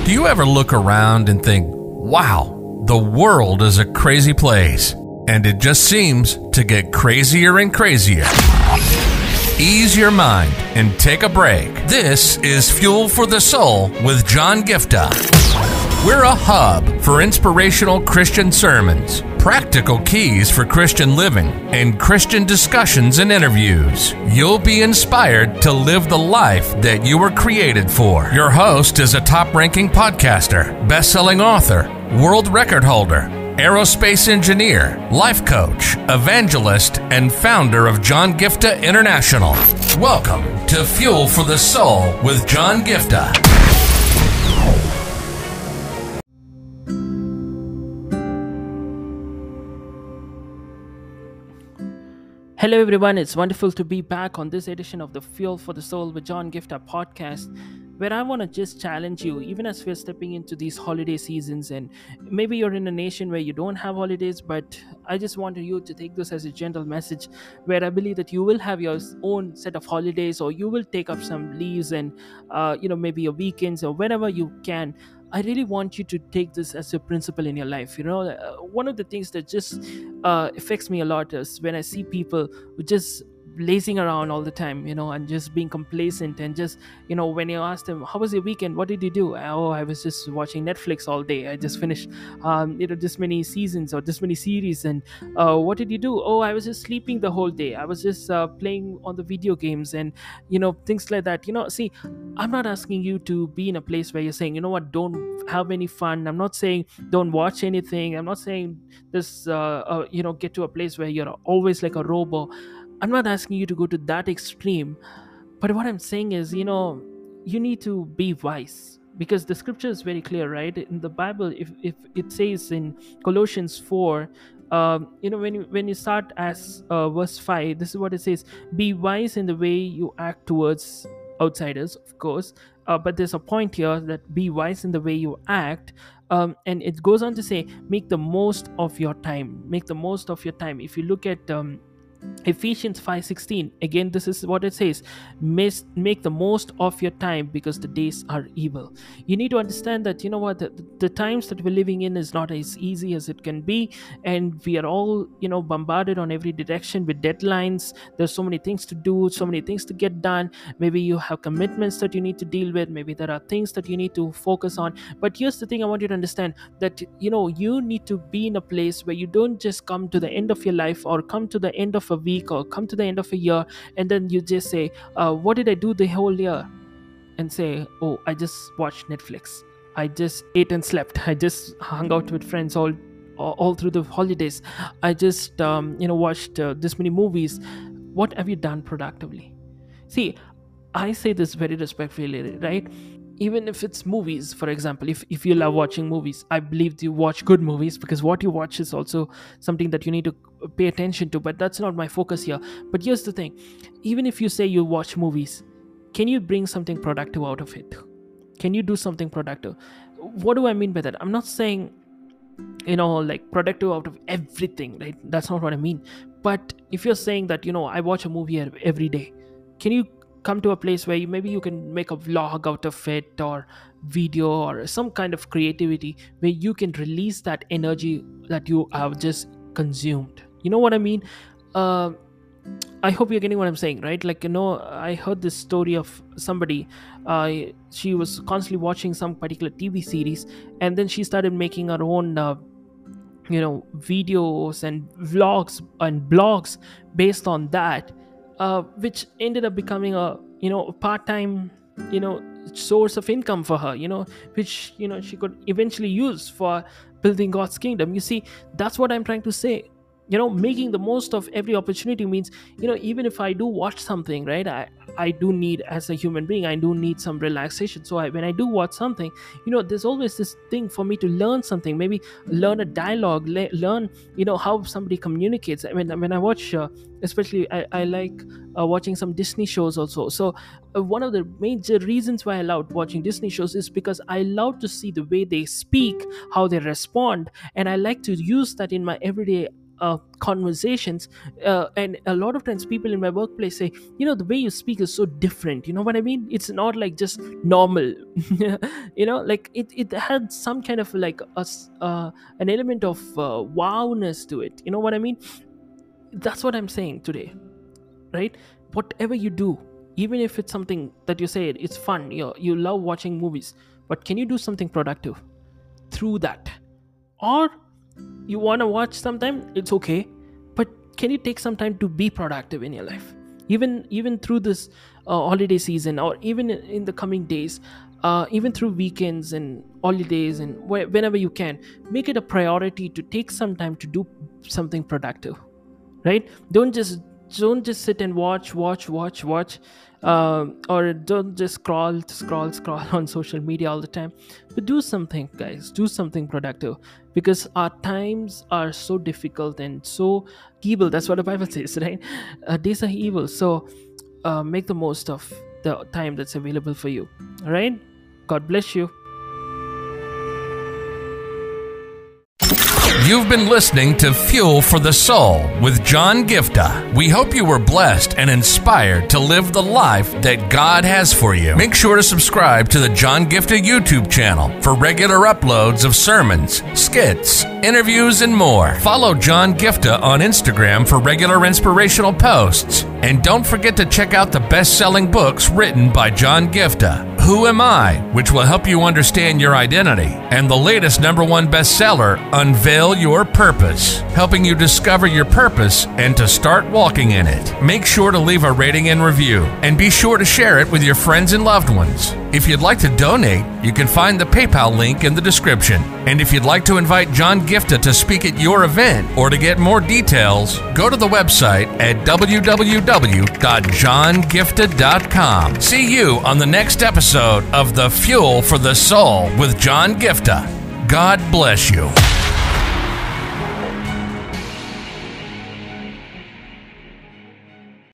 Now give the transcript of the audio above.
Do you ever look around and think, wow, the world is a crazy place, and it just seems to get crazier and crazier? Ease your mind and take a break. This is Fuel for the Soul with John Gifta. We're a hub for inspirational Christian sermons, practical keys for Christian living, and Christian discussions and interviews. You'll be inspired to live the life that you were created for. Your host is a top-ranking podcaster, best-selling author, world record holder, aerospace engineer, life coach, evangelist, and founder of John Gifta International. Welcome to Fuel for the Soul with John Gifta. Hello everyone, it's wonderful to be back on this edition of the Fuel for the Soul with John Gifta podcast, where I want to just challenge you, even as we're stepping into these holiday seasons, and maybe you're in a nation where you don't have holidays, but I just want you to take this as a gentle message where I believe that you will have your own set of holidays, or you will take up some leaves and maybe your weekends or whenever you can. I really want you to take this as a principle in your life. One of the things that just affects me a lot is when I see people who just lazing around all the time, and just being complacent, and just, when you ask them, how was your weekend? What did you do? Oh, I was just watching Netflix all day. I just finished, this many seasons or this many series. And what did you do? Oh, I was just sleeping the whole day. I was just playing on the video games and, things like that. See, I'm not asking you to be in a place where you're saying, don't have any fun. I'm not saying don't watch anything. I'm not saying this, get to a place where you're always like a robot. I'm not asking you to go to that extreme, but what I'm saying is, you need to be wise, because the scripture is very clear, right? In the Bible, if it says in Colossians 4, when you start as verse 5, this is what it says: be wise in the way you act towards outsiders, of course, but there's a point here that be wise in the way you act. And it goes on to say, make the most of your time. Make the most of your time. If you look at Ephesians 5:16, again, this is what it says: make the most of your time, because the days are evil. You need to understand that, the times that we're living in is not as easy as it can be, and we are all, bombarded on every direction with deadlines. There's so many things to do, so many things to get done. Maybe you have commitments that you need to deal with. Maybe there are things that you need to focus on. But here's the thing I want you to understand, that, you need to be in a place where you don't just come to the end of your life, or come to the end of a week, or come to the end of a year, and then you just say, what did I do the whole year? And say, oh, I just watched Netflix, I just ate and slept, I just hung out with friends all through the holidays, I just watched this many movies. What have you done productively? See, I say this very respectfully, right? Even if it's movies, for example, if you love watching movies, I believe you watch good movies, because what you watch is also something that you need to pay attention to, but that's not my focus here. But here's the thing: even if you say you watch movies, can you bring something productive out of it? Can you do something productive? What do I mean by that? I'm not saying, like productive out of everything, right? That's not what I mean. But if you're saying that, I watch a movie every day, can you come to a place where maybe you can make a vlog out of it, or video, or some kind of creativity where you can release that energy that you have just consumed? You know what I mean? I hope you're getting what I'm saying, right? Like, I heard this story of somebody. She was constantly watching some particular TV series, and then she started making her own videos and vlogs and blogs based on that, which ended up becoming a part-time source of income for her, which she could eventually use for building God's kingdom. You see, that's what I'm trying to say. Making the most of every opportunity means, even if I do watch something, right, I do need, as a human being, I do need some relaxation. So when I do watch something, there's always this thing for me to learn something, maybe learn a dialogue, learn, how somebody communicates. I mean, when I watch, especially I like watching some Disney shows also. So one of the major reasons why I love watching Disney shows is because I love to see the way they speak, how they respond, and I like to use that in my everyday conversations, and a lot of times people in my workplace say, the way you speak is so different. You know what I mean? It's not like just normal. Like it had some kind of like an element of wowness to it. You know what I mean? That's what I'm saying today, right? Whatever you do, even if it's something that you say it's fun, you love watching movies, but can you do something productive through that? Or you want to watch sometime, it's okay, but can you take some time to be productive in your life, even through this holiday season, or even in the coming days, even through weekends and holidays, and whenever you can, make it a priority to take some time to do something productive, right? Don't just sit and watch, or don't just scroll on social media all the time. But do something, guys. Do something productive, because our times are so difficult and so evil. That's what the Bible says, right? Days are evil. So make the most of the time that's available for you. All right? God bless you. You've been listening to Fuel for the Soul with John Gifta. We hope you were blessed and inspired to live the life that God has for you. Make sure to subscribe to the John Gifta YouTube channel for regular uploads of sermons, skits, interviews, and more. Follow John Gifta on Instagram for regular inspirational posts. And don't forget to check out the best-selling books written by John Gifta, Who Am I?, which will help you understand your identity, and the latest #1 bestseller, Unveil Your Purpose, helping you discover your purpose and to start walking in it. Make sure to leave a rating and review, and be sure to share it with your friends and loved ones. If you'd like to donate, you can find the PayPal link in the description. And if you'd like to invite John Gifta to speak at your event or to get more details, go to the website at www.johngifta.com. See you on the next episode of The Fuel for the Soul with John Gifta. God bless you.